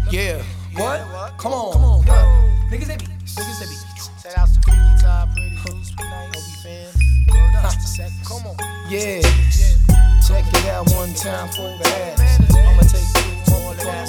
Yeah. What? Come on. Niggas they be. Shout outs to Freaky Top, Pretty Loose, Nice, Obi Fam. Come on. Yeah. Check it out one time for the ass. I'ma take you all of that.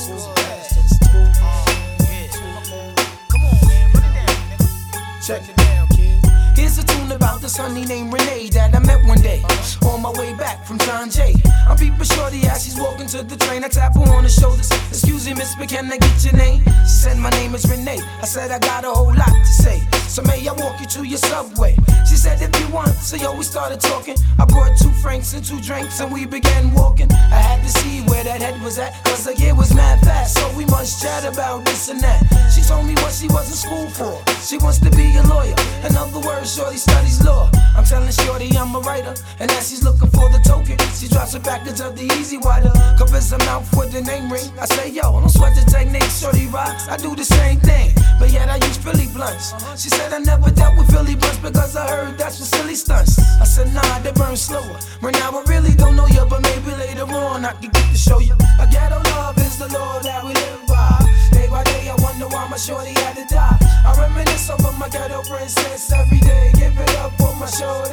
Come on, man, put it down, nigga. Check it down, kid. Here's a tune about this honey named Renee that I met one day on my way back from John Jay. I'm peeping shorty as she's walking to the train. I tap her on the shoulders. Excuse me, miss, but can I get your name? She said my name is Renee. I said I got a whole lot to say. So may I walk you to your subway? She said if you want. So yo, we started talking. I brought 2 francs and 2 drinks and we began walking. I had to see where that head was at, cause the year was mad fast. So we must chat about this and that. She told me what she was in school for. She wants to be a lawyer. In other words, shorty studies law. I'm telling shorty I'm a writer. And as she's looking for the token, she drops a package of the Easy Wider. Covers her mouth with the name ring. I say yo, don't sweat the technique, shorty rocks. I do the same thing, but yet I use Philly blunts. She said I never dealt with Philly blunts because I heard that's for silly stunts. I said nah, they burn slower. Right now I really don't know you, but maybe later on I can get to show you. A ghetto love is the law that we live by. Day by day I wonder why my shorty had to die. I reminisce over my ghetto princess every day. Give it up for my shorty.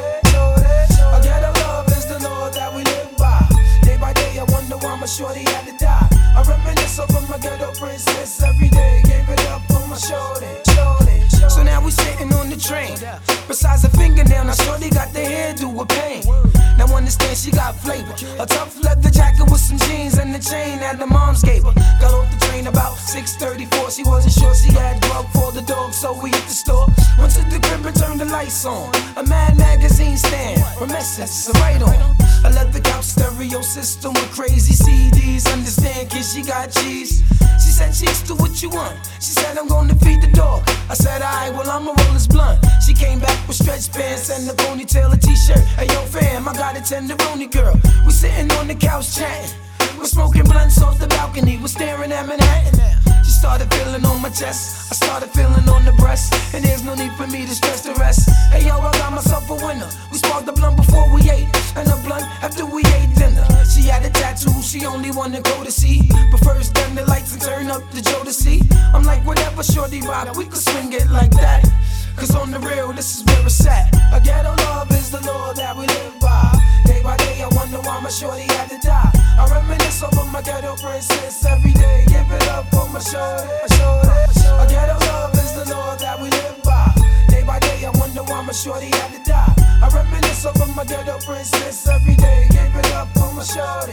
A ghetto love is the law that we live by. Day by day I wonder why my shorty had to die. I reminisce over my ghetto princess every day. Give it up for my shorty. So now we sitting on the train. Besides a fingernail, now shorty got the hairdo with pain. Now understand she got flavor. A tough leather jacket with some jeans and the chain that the moms gave her. Got off the train about 6:34. She wasn't sure she had grub for the dog, so we hit the store. Went to the crib and turned the lights on. A Mad magazine stand, Remessence, a right on. A leather couch stereo system with crazy CDs. Understand, kid, she got cheese. She said, cheese, do what you want. She said, I'm gonna feed the dog. I said, alright, well, I'ma roll this blunt. She came back with stretch pants and a ponytail, a t-shirt. Hey, yo, fam, I got a tenderoni girl. We sitting on the couch chatting. We're smoking blunts off the balcony. We're staring at Manhattan. She started feeling on my chest. I started feeling on the breast. And there's no need for me to stress the rest. Hey, yo, I got myself a winner. We sparked the blunt before we ate. And a blunt after we ate dinner. She had a tattoo, she only wanted to go to see. But first, dim the lights and turn up the Joe to see. I'm like, whatever, shorty rock, we could swing it like that. Cause on the real, this is where it's at. A ghetto love is the law that we live by. Day by day, I wonder why my shorty had to die. I reminisce over my ghetto princess every day. Give it up for my shorty. A ghetto love is the law that we live by. Day by day, I wonder why my shorty had to die. I reminisce over my ghetto princess every day. Give it up for my shorty.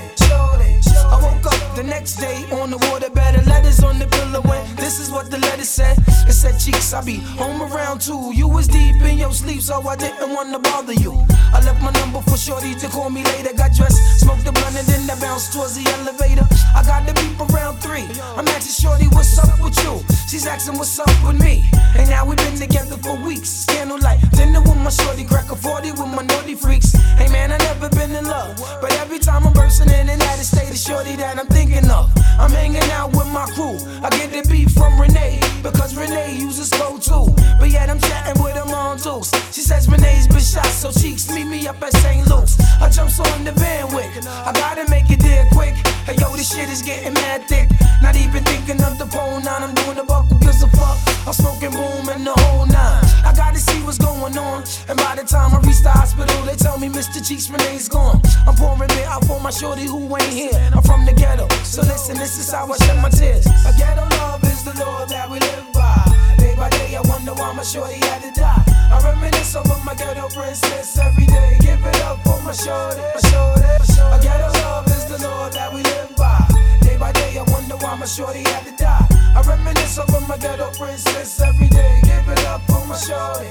I woke up the next day on the waterbed. Letters on the pillow and this is what the letter said. It said, cheeks, I be home around 2. You was deep in your sleep, so I didn't want to bother you. I left my number for shorty to call me later. Got dressed, smoked the blunt and then I bounced towards the elevator. I got the beep around 3. I'm asking shorty, what's up with you? She's asking what's up with me. And now we've been together for weeks. Candlelight, dinner with my shorty, crack a 40 with my naughty freaks. Hey man, I never been in love, but every time I'm bursting in and out of state, the shorty that I'm thinking of. I'm hanging out with my crew. I get the beat from Renee, because Renee uses slow too. But yet I'm chatting with her mom Dukes. She says Renee's been shot, so cheeks meet me up at St. Luke's. I jumps on the van with, I gotta make it there quick. Hey yo, this shit is getting mad thick. Not even thinking of the pole 9, I'm doing the buck, who gives a fuck? I'm smoking boom and the whole 9. I gotta see what's going on, and by the time I reach the hospital, they tell me Mr. Cheeks Renee's gone. I'm pouring beer out for my shorty who ain't here. I'm from the ghetto, so listen, this is how I shed my tears. A ghetto love is the law that we live by. Day by day, I wonder why my shorty had to die. I reminisce over my ghetto princess every day. Give it up for my shorty. A ghetto love is the law that we live by. Day by day, I wonder why my shorty had to die. I reminisce over my ghetto princess every day. Give it up for my shorty.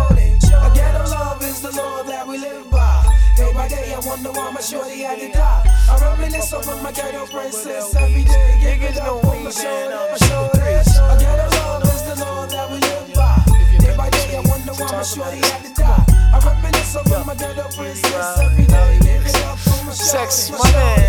A ghetto love is the law that we live by. Day by day, I wonder why my shorty had to die. I reminisce over my ghetto princess every day. Give it up for my shorty. A ghetto love is the law that we live by. Day by day, I wonder why my shorty had to die. I reminisce over my ghetto princess every day. Give it up for my shorty. Sex, my man.